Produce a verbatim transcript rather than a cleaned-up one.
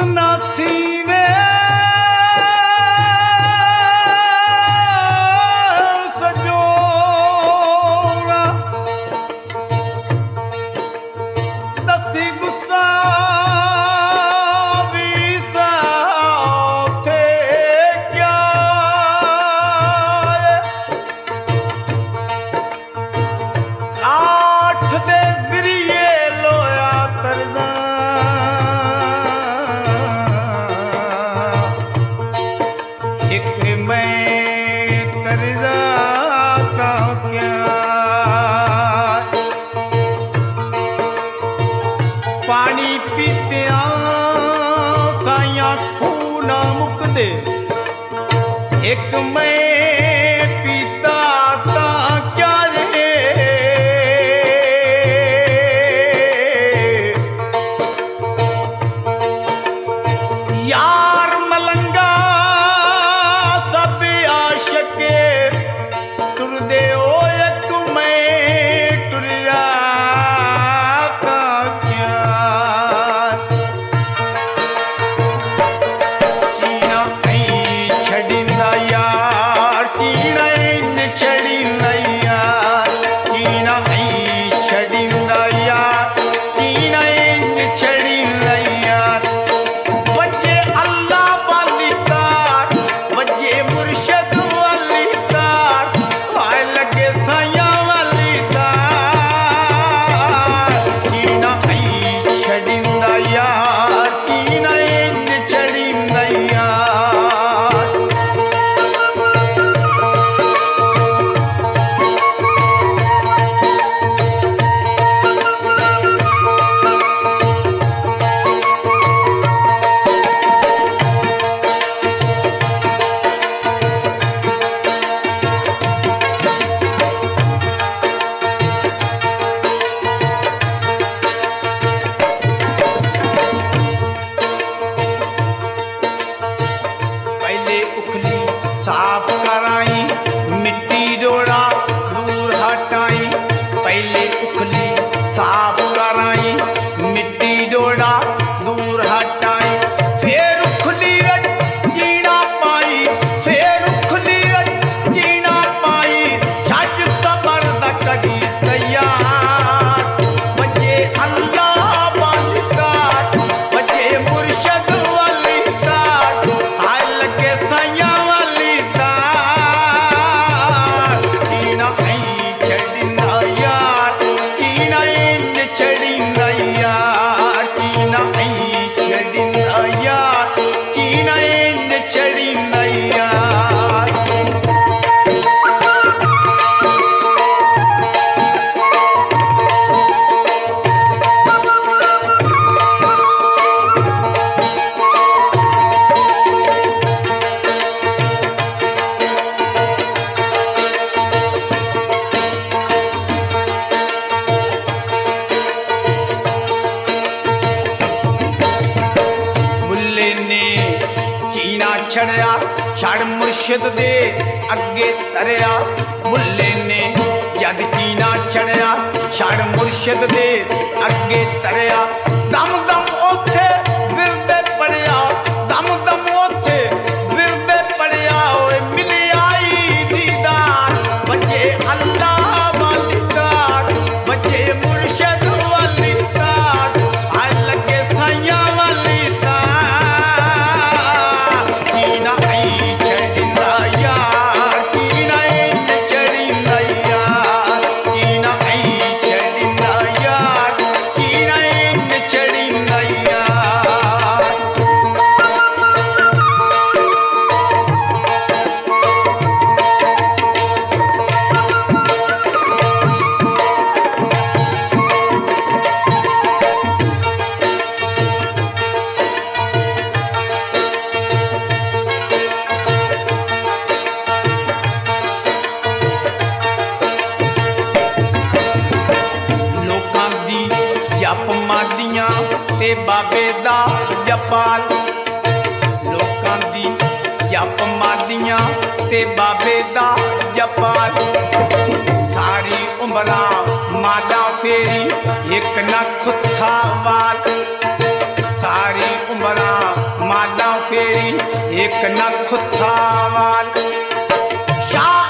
एक मैं पीता था क्या रे, यार मलंगा सब आशिके तुर दे ओ एक मैं तुरिया का क्या। चीना कहीं छड़िंदा यार, चीना इन छड़िंदा यार, चीना कहीं छड़िंदा यार, चीना इन छड़िंदा यार। वजे अल्लाह वाली तार, वजे मुर्शद वाली तार, आए लगे साया वाली तार। चीना कहीं छड़िंदा यार, चीना इन छड़िंदा यार। पहले उखली साफ कराई, मिट्टी जोड़ा दूर हटाई। पहले उखली साफ कराई, मिट्टी जोड़ा दूर हटाई। फिर उखली रट चीना पाई, फिर उखली रट चीना पाई। छज सबर दा करी तैयार, बजे अल्लाह वाली तार, बजे मुर्शद वाली तार, आए लगे साया वाली तार। चीना कहीं छड़िंदा यार, चीना इन छड़िंदा यार, चीना कहीं छड़िंदा यार, चीना इन छड़िंदा यार। मुल्ले ने चीना छड़या, छड़ मुर्शिद दे अगे तरया। मुल्ले ने जद चीना छड़या, छड़ मुर्शिद दे अगे तरया। दम दम ओथे विरदे पड़िया, दम दम ओथे विरदे पड़िया। ओए मिली आई दीदार, बजे अल्लाह वाली तार, बजे मुर्शिद वाली तार, आए लगे साया वाली तार। चीना कहीं छड़िंदा यार, चीना इन छड़िंदा यार, चीना कहीं छड़िंदा यार, चीना इन छड़िंदा यार। लोकां दी जप मारदियां ते बाबे दा जपाल, लोकां दी जप मारदियां ते बाबे दा जपाल। सारी उमरा माला फेरी, एक नख था वाल, सारी उमरा माला फेरी एक न खुथा वाल शाह